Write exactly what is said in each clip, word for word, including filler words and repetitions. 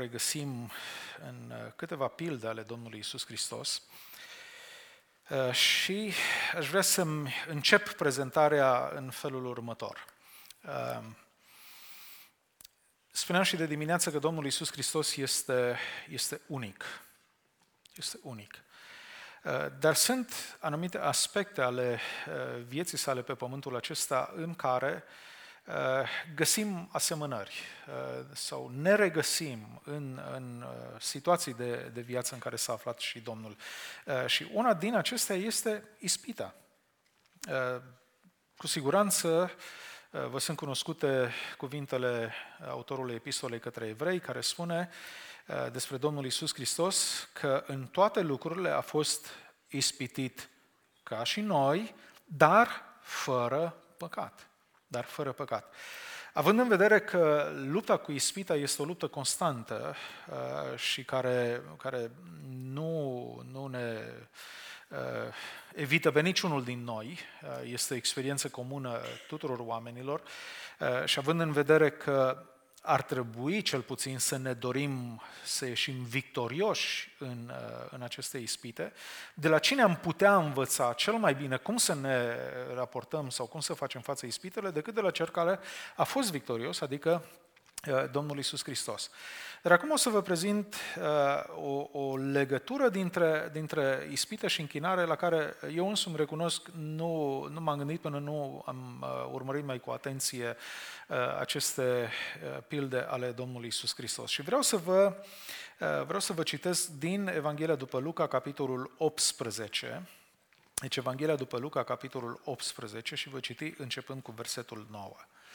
regăsim în câteva pilde ale Domnului Iisus Hristos și aș vrea să-mi încep prezentarea în felul următor. Spuneam și de dimineață că Domnul Iisus Hristos este, este unic. Este unic. Dar sunt anumite aspecte ale vieții sale pe pământul acesta în care găsim asemănări sau ne regăsim în, în situații de, de viață în care s-a aflat și Domnul. Și una din acestea este ispita. Cu siguranță vă sunt cunoscute cuvintele autorului epistolei către evrei, care spune despre Domnul Iisus Hristos că în toate lucrurile a fost ispitit ca și noi, dar fără păcat. Dar fără păcat. Având în vedere că lupta cu ispita este o luptă constantă uh, și care, care nu, nu ne uh, evită pe niciunul din noi, uh, este o experiență comună tuturor oamenilor uh, și având în vedere că ar trebui cel puțin să ne dorim să ieșim victorioși în, în aceste ispite, de la cine am putea învăța cel mai bine cum să ne raportăm sau cum să facem față ispitele, decât de la cel care a fost victorios, adică Domnul Iisus Hristos. Dar acum o să vă prezint uh, o, o legătură dintre, dintre ispită și închinare la care eu însumi recunosc nu, nu m-am gândit până nu am uh, urmărit mai cu atenție uh, aceste uh, pilde ale Domnului Iisus Hristos. Și vreau să vă, uh, vreau să vă citesc din Evanghelia după Luca, capitolul optsprezece. Deci Evanghelia după Luca, capitolul optsprezece și voi citi începând cu versetul nouă.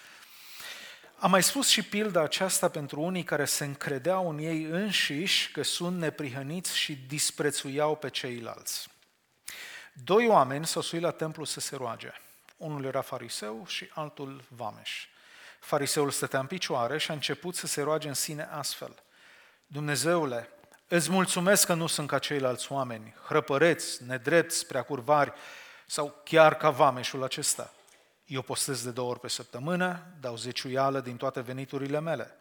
Am mai spus și pilda aceasta pentru unii care se încredeau în ei înșiși că sunt neprihăniți și disprețuiau pe ceilalți. Doi oameni s-au suit la templu să se roage. Unul era fariseu și altul vameș. Fariseul stătea în picioare și a început să se roage în sine astfel: Dumnezeule, îți mulțumesc că nu sunt ca ceilalți oameni, hrăpăreți, nedrepți, preacurvari sau chiar ca vameșul acesta. Eu postez de două ori pe săptămână, dau zeciuială din toate veniturile mele.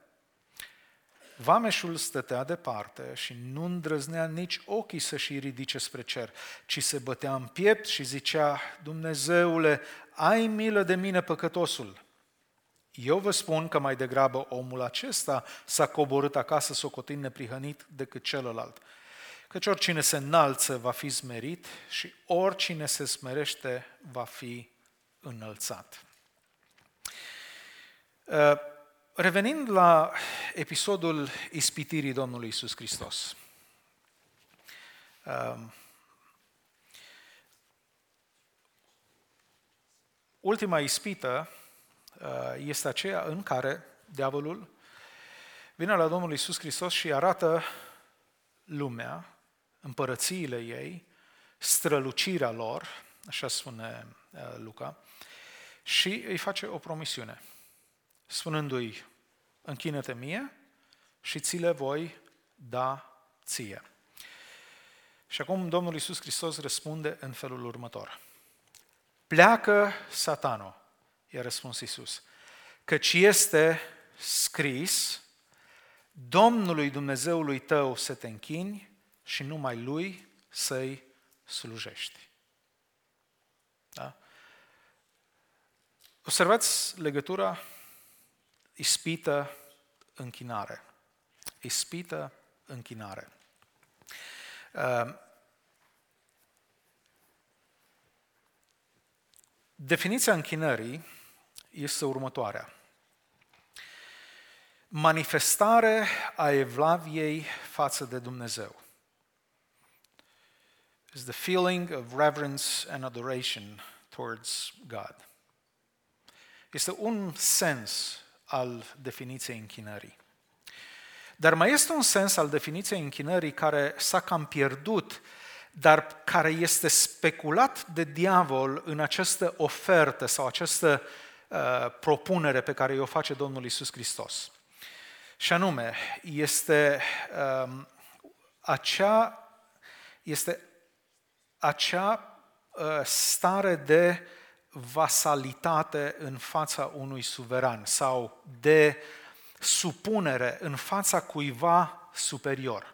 Vameșul stătea departe și nu îndrăznea nici ochii să-și ridice spre cer, ci se bătea în piept și zicea: Dumnezeule, ai milă de mine, păcătosul. Eu vă spun că mai degrabă omul acesta s-a coborât acasă socotind neprihănit decât celălalt. Căci oricine se înalță va fi smerit și oricine se smerește va fi înălțat. Revenind la episodul ispitirii Domnului Iisus Hristos. Ultima ispită este aceea în care diavolul vine la Domnul Iisus Hristos și arată lumea, împărățiile ei, strălucirea lor, așa spune Luca, și îi face o promisiune, spunându-i: închină-te mie și ți le voi da ție. Și acum Domnul Iisus Hristos răspunde în felul următor: pleacă, Satano, i-a răspuns Iisus, căci este scris: Domnului Dumnezeului tău să te închini și numai Lui să-i slujești. Da? Observați legătura ispită, închinare. Ispită, închinare. Definiția închinării este următoarea: manifestare a evlaviei față de Dumnezeu. Is the feeling of reverence and adoration towards God. Este un sens al definiției închinării. Dar mai este un sens al definiției închinării care s-a cam pierdut, dar care este speculat de diavol în această ofertă sau această uh, propunere pe care o face Domnul Iisus Hristos. Și anume, este uh, acea, este acea uh, stare de vasalitate în fața unui suveran sau de supunere în fața cuiva superior.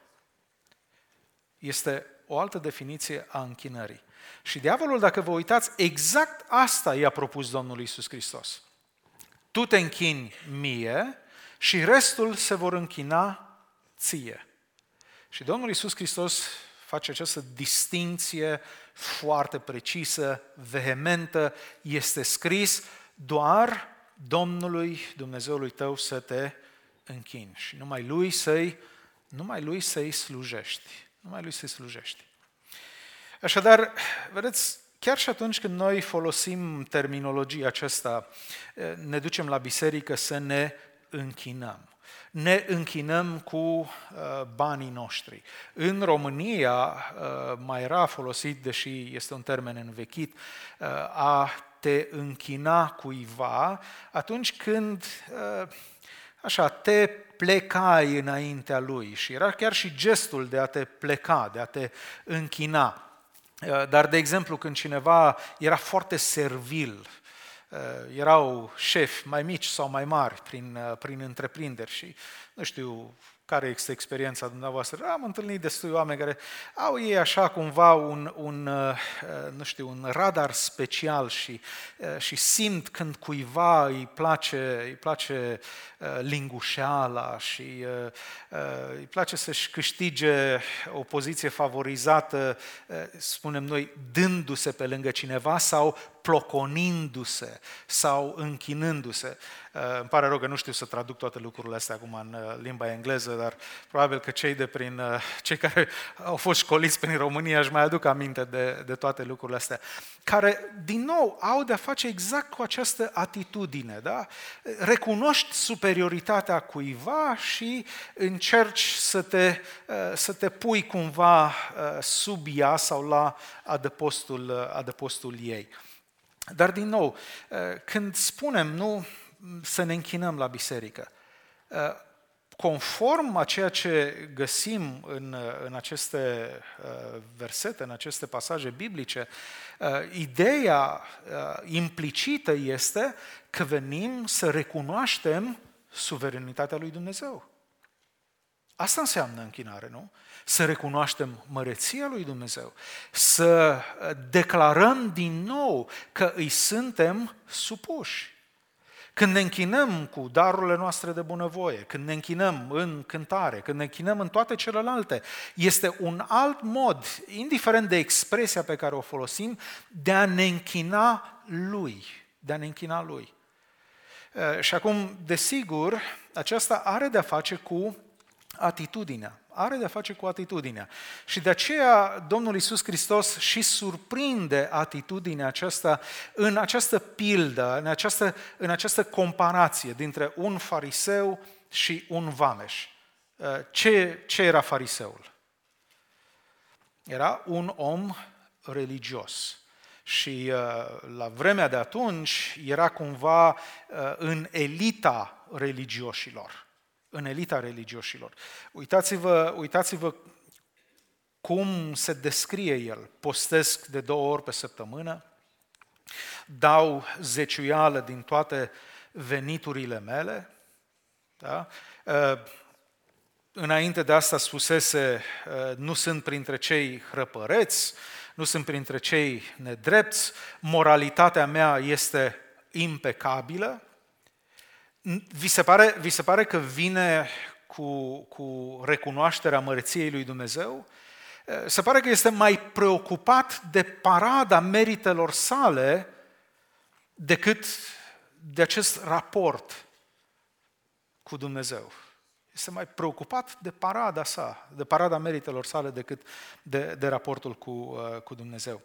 Este o altă definiție a închinării. Și diavolul, dacă vă uitați, exact asta i-a propus Domnul Iisus Hristos. Tu te închini mie și restul se vor închina ție. Și Domnul Iisus Hristos face această distinție foarte precisă, vehementă, este scris doar Domnului Dumnezeului tău să te închini și numai Lui să-i, numai Lui să-i slujești. Numai Lui să-i slujești. Așadar, vedeți, chiar și atunci când noi folosim terminologia aceasta, ne ducem la biserică să ne închinăm. Ne închinăm cu uh, banii noștri. În România uh, mai era folosit, deși este un termen învechit, uh, a te închina cuiva atunci când uh, așa, te plecai înaintea lui și era chiar și gestul de a te pleca, de a te închina. Uh, dar, de exemplu, când cineva era foarte servil, erau șefi mai mici sau mai mari prin, prin întreprinderi și nu știu care este experiența dumneavoastră. Am întâlnit destui oameni care au ei așa cumva un, un, nu știu, un radar special și, și simt când cuiva îi place, îi place lingușeala și îi place să-și câștige o poziție favorizată, spunem noi, dându-se pe lângă cineva sau ploconindu-se sau închinându-se. Îmi pare rău că nu știu să traduc toate lucrurile astea acum în limba engleză, dar probabil că cei, de prin, cei care au fost școliți prin România își mai aduc aminte de, de toate lucrurile astea, care, din nou, au de-a face exact cu această atitudine. Da? Recunoști superioritatea cuiva și încerci să te, să te pui cumva sub ea sau la adăpostul, adăpostul ei. Dar, din nou, când spunem nu să ne închinăm la biserică, conform a ceea ce găsim în, în aceste versete, în aceste pasaje biblice, ideea implicită este că venim să recunoaștem suveranitatea lui Dumnezeu. Asta înseamnă închinare, nu? Să recunoaștem măreția lui Dumnezeu, să declarăm din nou că îi suntem supuși. Când ne închinăm cu darurile noastre de bunăvoie, când ne închinăm în cântare, când ne închinăm în toate celelalte, este un alt mod, indiferent de expresia pe care o folosim, de a ne închina Lui, de a ne închina Lui. Și acum, desigur, aceasta are de-a face cu atitudinea. Are de-a face cu atitudinea. Și de aceea Domnul Iisus Hristos și surprinde atitudinea aceasta în această pildă, în această, în această comparație dintre un fariseu și un vameș. Ce, ce era fariseul? Era un om religios. Și la vremea de atunci era cumva în elita religioșilor. În elita religioșilor. Uitați-vă, uitați-vă cum se descrie el. Postesc de două ori pe săptămână, dau zeciuială din toate veniturile mele. Da? Înainte de asta spusese, nu sunt printre cei hrăpăreți, nu sunt printre cei nedrepți, moralitatea mea este impecabilă. Vi se pare, vi se pare că vine cu, cu recunoașterea măreției lui Dumnezeu? Se pare că este mai preocupat de parada meritelor sale decât de acest raport cu Dumnezeu. Este mai preocupat de parada sa, de parada meritelor sale decât de, de raportul cu, cu Dumnezeu.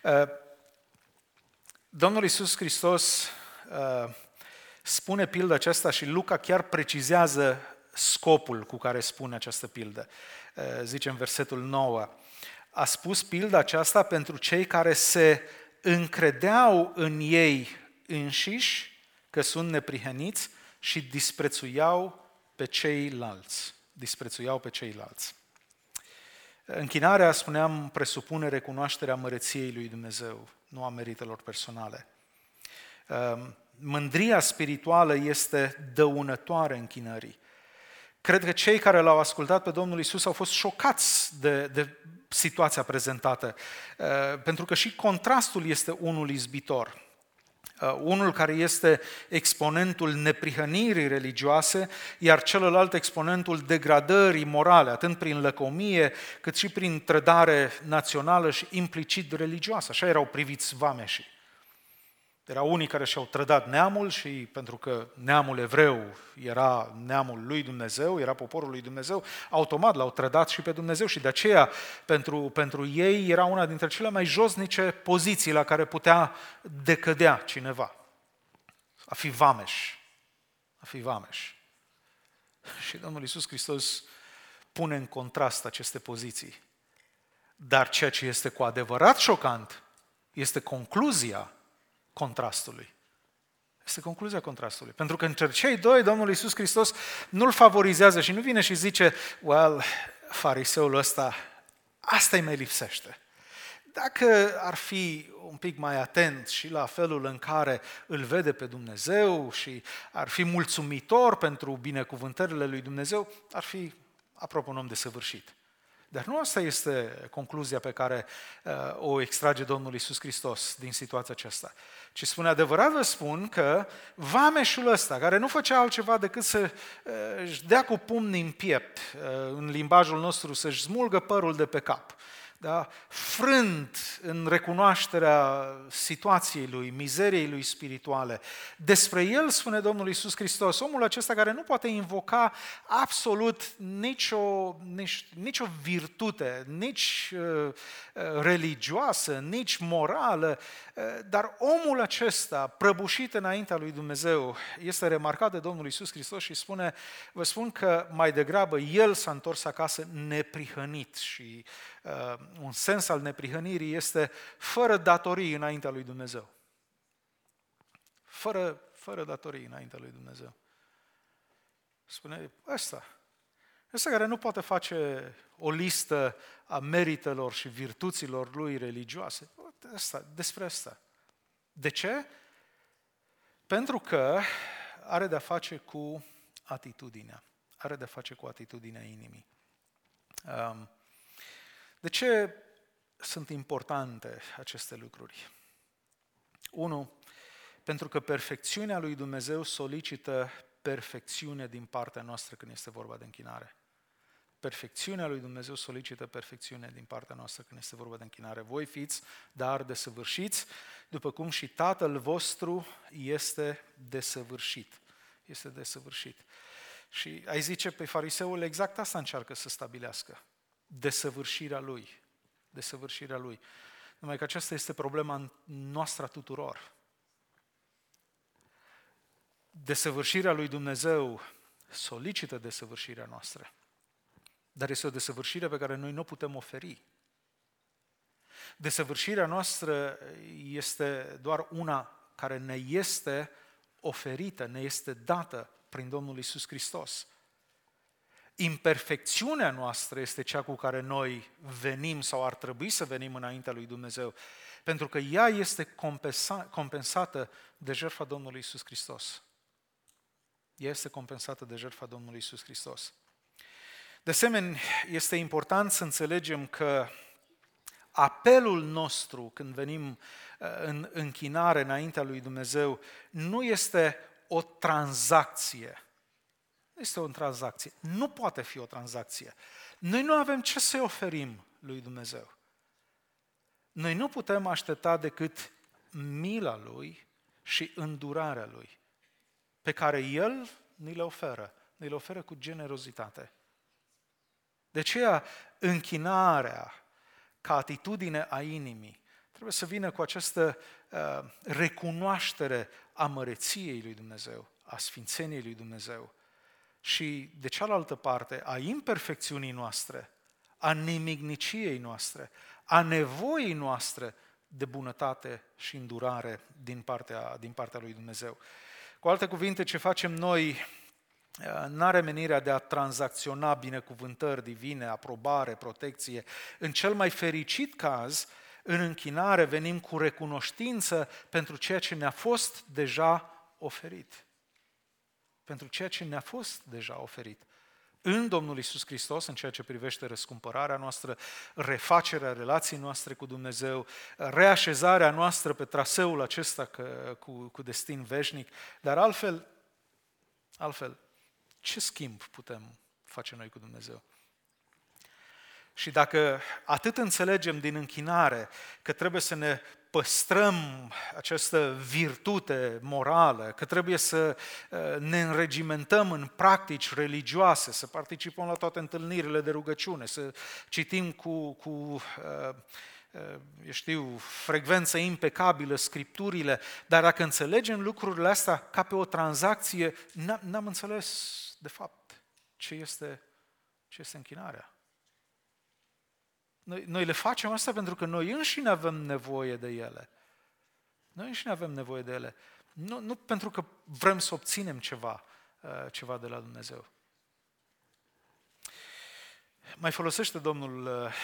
Domnul Iisus Hristos spune pilda aceasta și Luca chiar precizează scopul cu care spune această pildă. Zice în versetul nouă, a spus pilda aceasta pentru cei care se încredeau în ei înșiși că sunt neprihăniți și disprețuiau pe ceilalți. Disprețuiau pe ceilalți. Închinarea, spuneam, presupune recunoașterea măreției lui Dumnezeu, nu a meritelor personale. mândria spirituală este dăunătoare închinării. Cred că cei care l-au ascultat pe Domnul Iisus au fost șocați de, de situația prezentată, pentru că și contrastul este unul izbitor. Unul care este exponentul neprihănirii religioase, iar celălalt exponentul degradării morale, atât prin lăcomie, cât și prin trădare națională și implicit religioasă. Așa erau priviți vameșii. Erau unii care și-au trădat neamul și pentru că neamul evreu era neamul lui Dumnezeu, era poporul lui Dumnezeu, automat l-au trădat și pe Dumnezeu și de aceea pentru, pentru ei era una dintre cele mai josnice poziții la care putea decădea cineva. A fi vameș. A fi vameș. Și Domnul Iisus Hristos pune în contrast aceste poziții. Dar ceea ce este cu adevărat șocant este concluzia contrastului. Este concluzia contrastului. Pentru că între cei doi, Domnul Iisus Hristos nu-l favorizează și nu vine și zice, well, fariseul ăsta, asta-i mai lipsește. Dacă ar fi un pic mai atent și la felul în care îl vede pe Dumnezeu și ar fi mulțumitor pentru binecuvântările lui Dumnezeu, ar fi aproape un om desăvârșit. Dar nu asta este concluzia pe care uh, o extrage Domnul Iisus Hristos din situația aceasta. Ci spune, adevărat vă spun că vameșul ăsta, care nu făcea altceva decât să uh, își dea cu pumnii în piept, uh, în limbajul nostru, să-și smulgă părul de pe cap, da? Frânt în recunoașterea situației lui, mizeriei lui spirituale. Despre el spune Domnul Iisus Hristos, omul acesta care nu poate invoca absolut nicio, nici, nicio virtute, nici uh, religioasă, nici morală, uh, dar omul acesta, prăbușit înaintea lui Dumnezeu, este remarcat de Domnul Iisus Hristos și spune, vă spun că mai degrabă el s-a întors acasă neprihănit și uh, un sens al neprihănirii este fără datorii înaintea lui Dumnezeu. Fără, fără datorii înaintea lui Dumnezeu. Spune, ăsta, ăsta care nu poate face o listă a meritelor și virtuților lui religioase, ăsta, despre asta. De ce? Pentru că are de-a face cu atitudinea. Are de-a face cu atitudinea inimii. Um, De ce sunt importante aceste lucruri? Unu, pentru că perfecțiunea lui Dumnezeu solicită perfecțiune din partea noastră când este vorba de închinare. Perfecțiunea lui Dumnezeu solicită perfecțiune din partea noastră când este vorba de închinare. Voi fiți, dar desăvârșiți, după cum și Tatăl vostru este desăvârșit. Este desăvârșit. Și ai zice, pe fariseul exact asta încearcă să stabilească. Desăvârșirea lui. Desăvârșirea lui. Numai că aceasta este problema noastră a tuturor. Desăvârșirea lui Dumnezeu solicită desăvârșirea noastră. Dar este o desăvârșire pe care noi nu o putem oferi. Desăvârșirea noastră este doar una care ne este oferită, ne este dată prin Domnul Iisus Hristos. Imperfecțiunea noastră este cea cu care noi venim sau ar trebui să venim înaintea lui Dumnezeu, pentru că ea este compensa, compensată de jertfa Domnului Iisus Hristos. Ea este compensată de jertfa Domnului Iisus Hristos. De asemenea, este important să înțelegem că apelul nostru când venim în închinare înaintea lui Dumnezeu nu este o tranzacție. Este o tranzacție. Nu poate fi o tranzacție. Noi nu avem ce să-i oferim lui Dumnezeu. Noi nu putem aștepta decât mila Lui și îndurarea Lui, pe care El ni le oferă. Ni le oferă cu generozitate. De aceea, închinarea ca atitudine a inimii trebuie să vină cu această uh, recunoaștere a măreției lui Dumnezeu, a sfințeniei lui Dumnezeu. Și de cealaltă parte, a imperfecțiunii noastre, a nimigniciei noastre, a nevoii noastre de bunătate și îndurare din partea, din partea lui Dumnezeu. Cu alte cuvinte, ce facem noi n-are menirea de a tranzacționa binecuvântări divine, aprobare, protecție. În cel mai fericit caz, în închinare venim cu recunoștință pentru ceea ce ne-a fost deja oferit. Pentru ceea ce ne-a fost deja oferit. În Domnul Iisus Hristos, în ceea ce privește răscumpărarea noastră, refacerea relației noastre cu Dumnezeu, reașezarea noastră pe traseul acesta cu, cu destin veșnic, dar altfel, altfel, ce schimb putem face noi cu Dumnezeu? Și dacă atât înțelegem din închinare că trebuie să ne păstrăm această virtute morală, că trebuie să ne înregimentăm în practici religioase, să participăm la toate întâlnirile de rugăciune, să citim cu, cu eu știu, frecvență impecabilă Scripturile, dar dacă înțelegem lucrurile astea ca pe o tranzacție, n-am înțeles de fapt ce este, ce este închinarea. Noi, noi le facem asta pentru că noi înșine avem nevoie de ele. Noi înșine avem nevoie de ele. Nu, nu pentru că vrem să obținem ceva, ceva de la Dumnezeu. Mai folosește Domnul uh,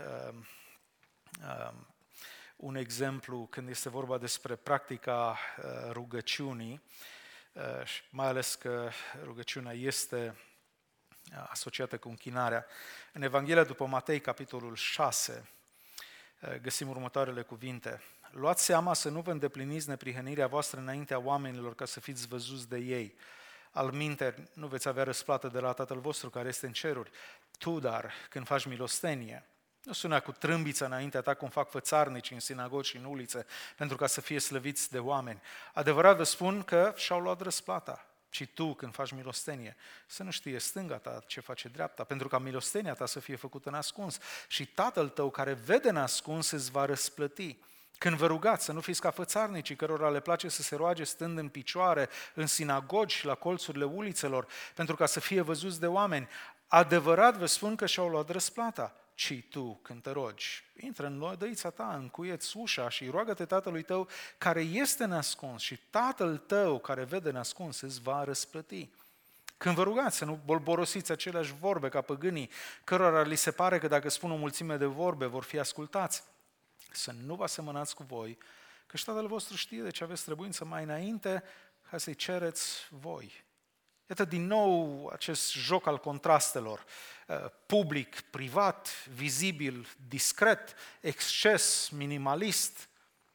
uh, un exemplu când este vorba despre practica uh, rugăciunii, uh, și mai ales că rugăciunea este asociată cu închinarea. În Evanghelia după Matei, capitolul șase, găsim următoarele cuvinte. Luați seama să nu vă îndepliniți neprihănirea voastră înaintea oamenilor ca să fiți văzuți de ei. Alminteri, nu veți avea răsplată de la Tatăl vostru care este în ceruri. Tu, dar, când faci milostenie, nu suna cu trâmbița înaintea ta cum fac fățarnici în sinagogi și în ulițe, pentru ca să fie slăviți de oameni. Adevărat vă spun că și-au luat răsplata. Ci tu, când faci milostenie, să nu știe stânga ta ce face dreapta, pentru ca milostenia ta să fie făcută în ascuns. Și Tatăl tău care vede în ascuns îți va răsplăti. Când vă rugați, să nu fiți ca fățarnicii, cărora le place să se roage stând în picioare, în sinagogi și la colțurile ulițelor, pentru ca să fie văzuți de oameni. Adevărat vă spun că și-au luat răsplata. Ci tu, când te rogi, intră în lodăița ta, încuieți ușa și roagă-te Tatălui tău care este nascuns și Tatăl tău care vede nascuns îți va răsplăti. Când vă rugați să nu bolborosiți aceleași vorbe ca păgânii, cărora li se pare că dacă spun o mulțime de vorbe vor fi ascultați, să nu vă asemănați cu voi, că și Tatăl vostru știe de ce aveți trebuință mai înainte ca să-i cereți voi. Iată din nou acest joc al contrastelor, public, privat, vizibil, discret, exces, minimalist.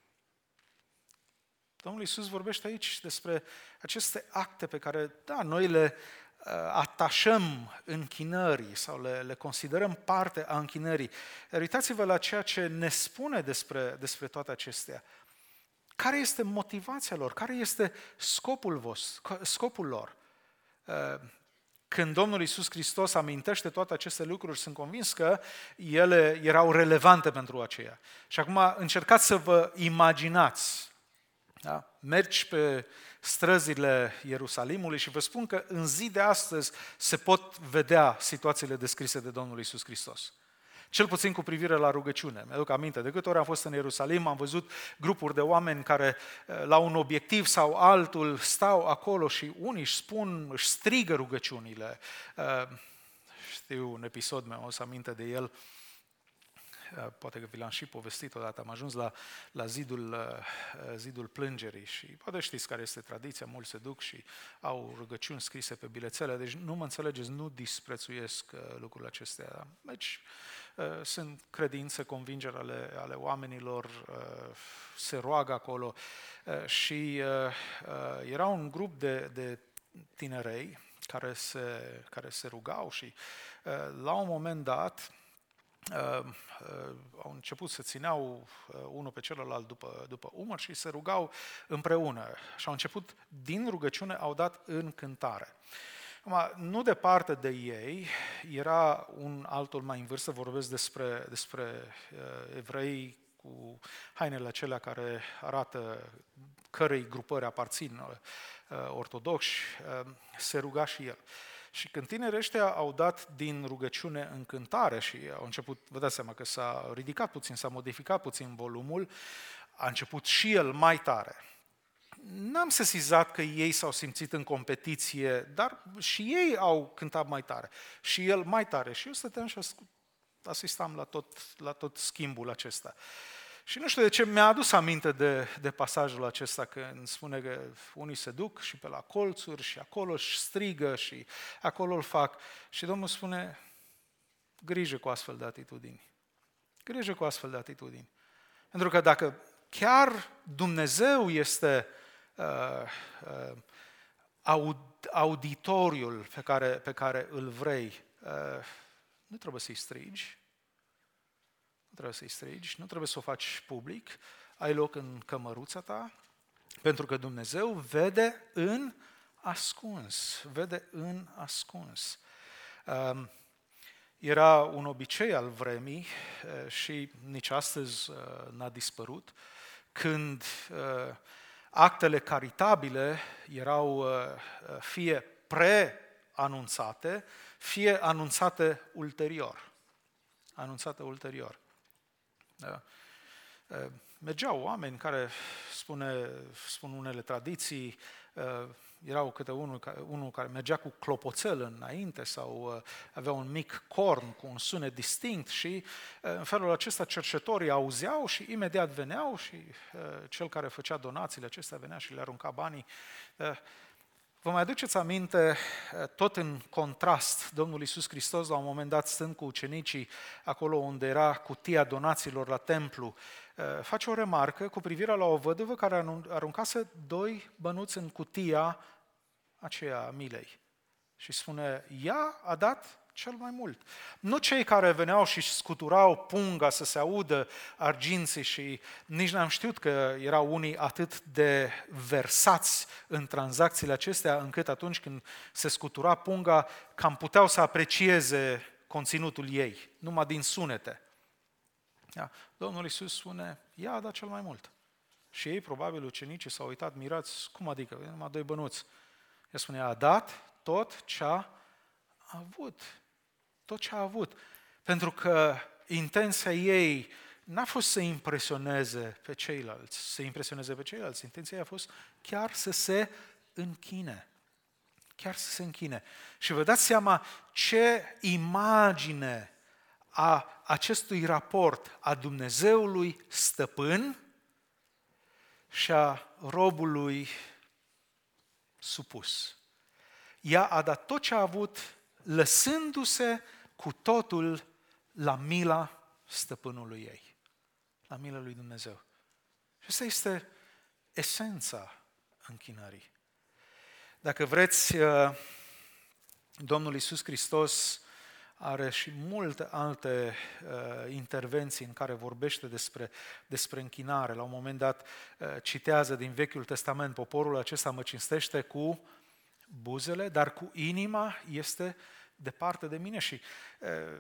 Domnul Iisus vorbește aici despre aceste acte pe care, da, noi le atașăm închinării sau le, le considerăm parte a închinării. Uitați-vă la ceea ce ne spune despre, despre toate acestea. Care este motivația lor? Care este scopul vostru, scopul lor? Când Domnul Iisus Hristos amintește toate aceste lucruri, sunt convins că ele erau relevante pentru aceea. Și acum încercați să vă imaginați. Da? Mergi pe străzile Ierusalimului și vă spun că în zi de astăzi se pot vedea situațiile descrise de Domnul Iisus Hristos. Cel puțin cu privire la rugăciune. Mi-aduc aminte, de câte ori am fost în Ierusalim, am văzut grupuri de oameni care la un obiectiv sau altul stau acolo și unii își spun, își strigă rugăciunile. Știu un episod, mi-am adus aminte de el, poate că vi l-am și povestit odată, am ajuns la, la zidul, zidul plângerii și poate știți care este tradiția, mulți se duc și au rugăciuni scrise pe bilețele, deci nu mă înțelegeți, nu disprețuiesc lucrurile acestea. Deci sunt credințe, convingeri ale, ale oamenilor, se roagă acolo și era un grup de, de tinerei care se, care se rugau și la un moment dat Uh, uh, au început să țineau uh, unul pe celălalt după, după umăr și se rugau împreună. Și au început, din rugăciune, au dat în cântare. Acum, nu departe de ei, era un altul mai în vârstă, vorbesc despre, despre uh, evrei cu hainele acelea care arată cărei grupări aparțin, uh, ortodoxi, uh, se ruga și el. Și când tinerii ăștia au dat din rugăciune în cântare și au început, vă dați seama că s-a ridicat puțin, s-a modificat puțin volumul, a început și el mai tare. N-am sesizat că ei s-au simțit în competiție, dar și ei au cântat mai tare. Și el mai tare. Și eu stăteam și asistam la tot, la tot schimbul acesta. Și nu știu de ce mi-a adus aminte de, de pasajul acesta, când spune că unii se duc și pe la colțuri și acolo își strigă și acolo îl fac. Și Domnul spune, grijă cu astfel de atitudini. Grijă cu astfel de atitudini. Pentru că dacă chiar Dumnezeu este uh, uh, aud, auditoriul pe care, pe care îl vrei, uh, nu trebuie să-i strigi, nu trebuie să-i strigi, nu trebuie să o faci public, ai loc în cămăruța ta, pentru că Dumnezeu vede în ascuns, vede în ascuns. Uh, Era un obicei al vremii și nici astăzi n-a dispărut, când actele caritabile erau fie pre-anunțate, fie anunțate ulterior. Anunțate ulterior. Mergeau oameni care, spune, spun unele tradiții, erau câte unul, unul care mergea cu clopoțel înainte sau avea un mic corn cu un sunet distinct și în felul acesta cercetorii auzeau și imediat veneau și cel care făcea donațiile acestea venea și le arunca banii. Vă mai aduceți aminte, tot în contrast, Domnul Iisus Hristos, la un moment dat, stând cu ucenicii acolo unde era cutia donațiilor la templu, face o remarcă cu privire la o văduvă care aruncase doi bănuți în cutia aceea a milei. Și spune, ea a dat cel mai mult. Nu cei care veneau și scuturau punga să se audă arginții și nici n-am știut că erau unii atât de versați în tranzacțiile acestea, încât atunci când se scutura punga, cam puteau să aprecieze conținutul ei, numai din sunete. Da. Domnul Iisus spune, ea a dat cel mai mult. Și ei, probabil, ucenicii s-au uitat mirați, cum adică, numai doi bănuți. El spune, a dat tot ce a avut. Tot ce a avut. Pentru că intenția ei n-a fost să impresioneze pe ceilalți, să impresioneze pe ceilalți. Intenția ei a fost chiar să se închine. Chiar să se închine. Și vă dați seama ce imagine a acestui raport a Dumnezeului stăpân și a robului supus. Ea a dat tot ce a avut, lăsându-se cu totul la mila stăpânului ei, la mila lui Dumnezeu. Și asta este esența închinării. Dacă vreți, Domnul Iisus Hristos are și multe alte uh, intervenții în care vorbește despre, despre închinare. La un moment dat uh, citează din Vechiul Testament, poporul acesta mă cinstește cu buzele, dar cu inima este departe de mine. Și uh,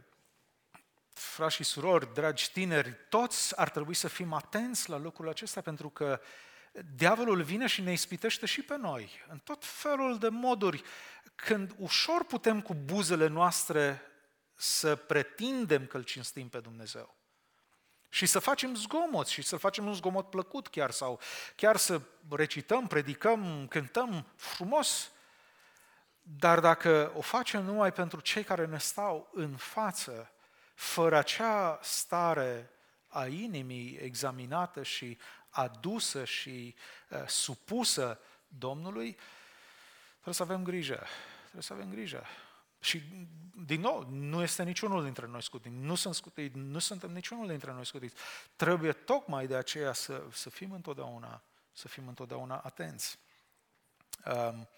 frați și surori, dragi tineri, toți ar trebui să fim atenți la lucrul acesta, pentru că diavolul vine și ne ispitește și pe noi, în tot felul de moduri, când ușor putem cu buzele noastre să pretindem că îl cinstim pe Dumnezeu. Și să facem zgomot și să facem un zgomot plăcut chiar, sau chiar să recităm, predicăm, cântăm frumos. Dar dacă o facem numai pentru cei care ne stau în față, fără acea stare a inimii examinată și adusă și uh, supusă Domnului, trebuie să avem grijă. Trebuie să avem grijă. Și, din nou, nu este niciunul dintre noi scutit, nu sunt scutit, nu suntem niciunul dintre noi scutiți. Trebuie tocmai de aceea să, să fim întotdeauna, să fim întotdeauna atenți. Um,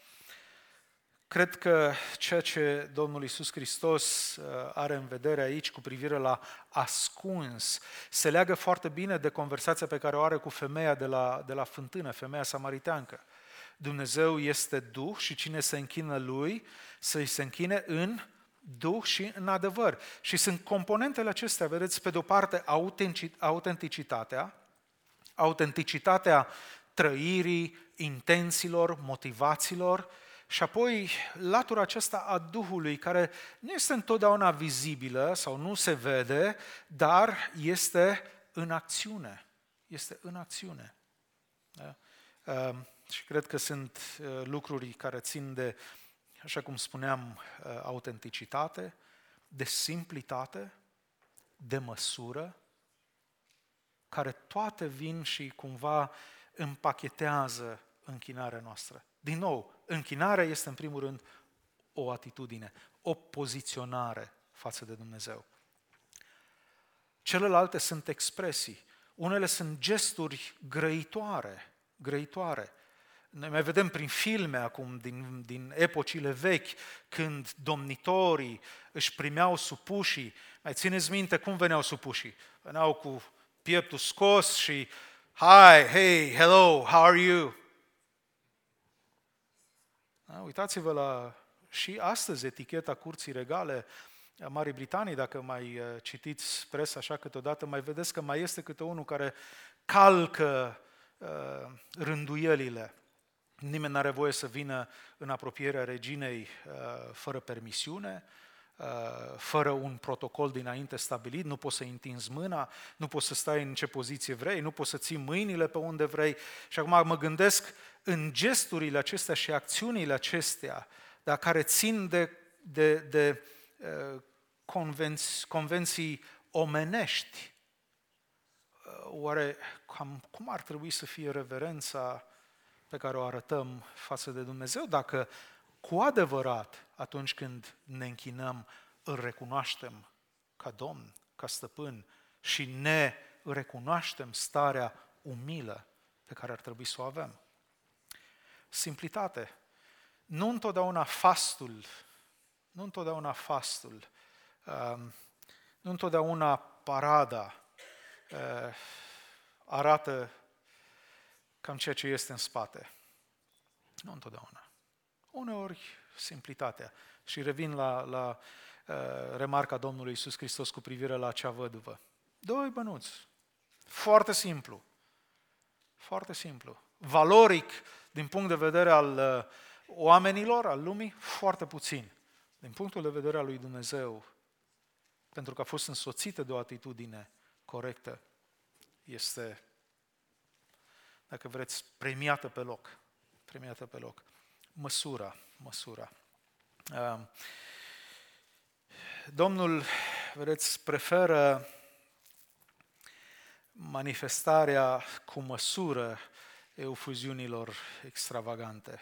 cred că ceea ce Domnul Iisus Hristos are în vedere aici cu privire la ascuns se leagă foarte bine de conversația pe care o are cu femeia de la, de la fântână, femeia samariteancă. Dumnezeu este Duh și cine se închină Lui, să-i se închine în Duh și în adevăr. Și sunt componentele acestea, vedeți, pe de-o parte autenticitatea, autenticitatea trăirii, intențiilor, motivațiilor, și apoi latura aceasta a Duhului, care nu este întotdeauna vizibilă sau nu se vede, dar este în acțiune. Este în acțiune. Da? Uh, și cred că sunt uh, lucruri care țin de, așa cum spuneam, uh, autenticitate, de simplitate, de măsură, care toate vin și cumva împachetează închinarea noastră. Din nou, închinarea este în primul rând o atitudine, o poziționare față de Dumnezeu. Celelalte sunt expresii, unele sunt gesturi grăitoare, grăitoare. Noi mai vedem prin filme acum, din, din epocile vechi, când domnitorii își primeau supușii. Mai țineți minte cum veneau supușii? Veneau cu pieptul scos și hi, hey, hello, how are you? Da, uitați-vă la și astăzi eticheta curții regale a Marii Britanii, dacă mai citiți presa așa câteodată, mai vedeți că mai este câte unul care calcă uh, rânduielile. Nimeni n-are voie să vină în apropierea reginei uh, fără permisiune, uh, fără un protocol dinainte stabilit, nu poți să întinzi mâna, nu poți să stai în ce poziție vrei, nu poți să ții mâinile pe unde vrei. Și acum mă gândesc în gesturile acestea și acțiunile acestea, dar care țin de, de, de uh, convenți, convenții omenești. Uh, oare cam, cum ar trebui să fie reverența pe care o arătăm față de Dumnezeu, dacă cu adevărat, atunci când ne închinăm, îl recunoaștem ca Domn, ca Stăpân și ne recunoaștem starea umilă pe care ar trebui să o avem. Simplitate. Nu întotdeauna fastul, nu întotdeauna fastul, nu întotdeauna parada arată cam ceea ce este în spate. Nu întotdeauna. Uneori, simplitatea. Și revin la, la uh, remarca Domnului Iisus Hristos cu privire la acea văduvă. Doi bănuți. Foarte simplu. Foarte simplu. Valoric, din punct de vedere al uh, oamenilor, al lumii, foarte puțin. Din punctul de vedere al lui Dumnezeu, pentru că a fost însoțită de o atitudine corectă, este, dacă vreți, premiată pe loc. Premiată pe loc. Măsura, măsura. Domnul, vedeți, preferă manifestarea cu măsură eufuziunilor extravagante.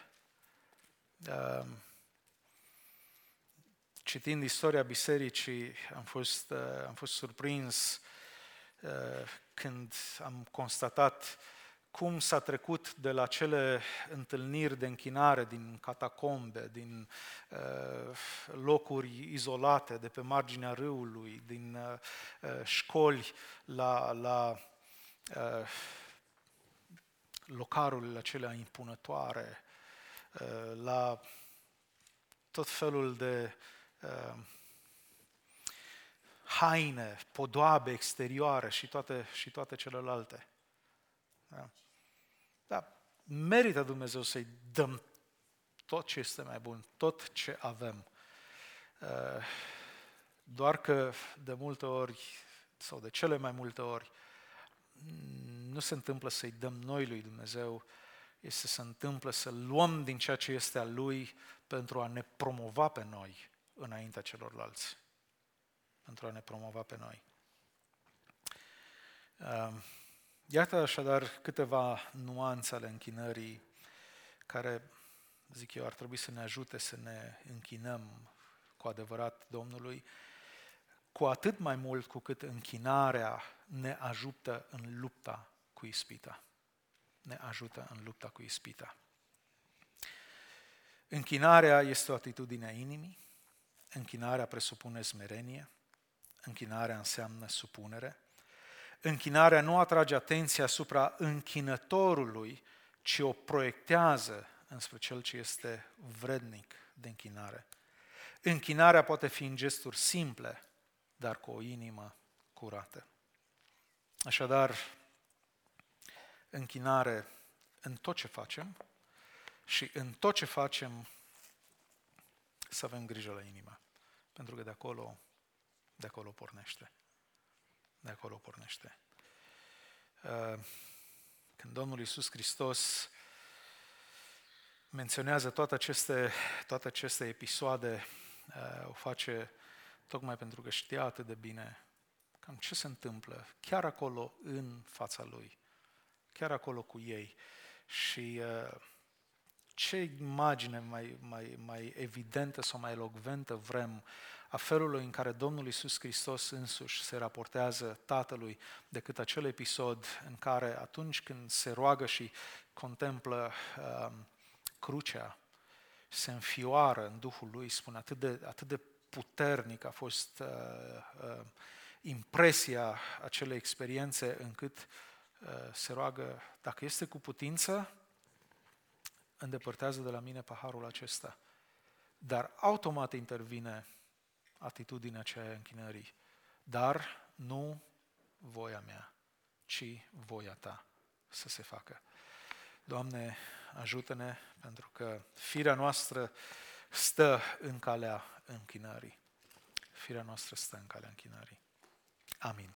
Citind istoria bisericii, am fost, am fost surprins când am constatat cum s-a trecut de la cele întâlniri de închinare din catacombe, din uh, locuri izolate, de pe marginea râului, din uh, școli la, la uh, localurile acelea impunătoare, uh, la tot felul de uh, haine, podoabe exterioare și toate, și toate celelalte. Da. Da, merită Dumnezeu să-i dăm tot ce este mai bun, tot ce avem. Doar că de multe ori, sau de cele mai multe ori, nu se întâmplă să-i dăm noi lui Dumnezeu, este să se întâmplă să luăm din ceea ce este al Lui pentru a ne promova pe noi înaintea celorlalți. Pentru a ne promova pe noi. Iată așadar câteva nuanțe ale închinării care, zic eu, ar trebui să ne ajute să ne închinăm cu adevărat Domnului, cu atât mai mult cu cât închinarea ne ajută în lupta cu ispita. Ne ajută în lupta cu ispita. Închinarea este o atitudine a inimii, închinarea presupune smerenie, închinarea înseamnă supunere. Închinarea nu atrage atenția asupra închinătorului, ci o proiectează înspre cel ce este vrednic de închinare. Închinarea poate fi în gesturi simple, dar cu o inimă curată. Așadar, închinare în tot ce facem și în tot ce facem să avem grijă la inimă, pentru că de acolo, de acolo pornește. De acolo pornește. Când Domnul Iisus Hristos menționează toate aceste, toate aceste episoade, o face tocmai pentru că știa atât de bine că cam ce se întâmplă chiar acolo în fața Lui, chiar acolo cu ei. Și uh, ce imagine mai, mai, mai evidentă sau mai elocventă vrem a felului în care Domnul Iisus Hristos însuși se raportează Tatălui decât acel episod în care atunci când se roagă și contemplă uh, crucea, se înfioară în Duhul Lui, spune, atât de, atât de puternic a fost uh, uh, impresia acelei experiențe încât uh, se roagă, dacă este cu putință, îndepărtează de la mine paharul acesta. Dar automat intervine atitudinea aceea închinării. Dar nu voia mea, ci voia ta să se facă. Doamne, ajută-ne, pentru că firea noastră stă în calea închinării. Firea noastră stă în calea închinării. Amin.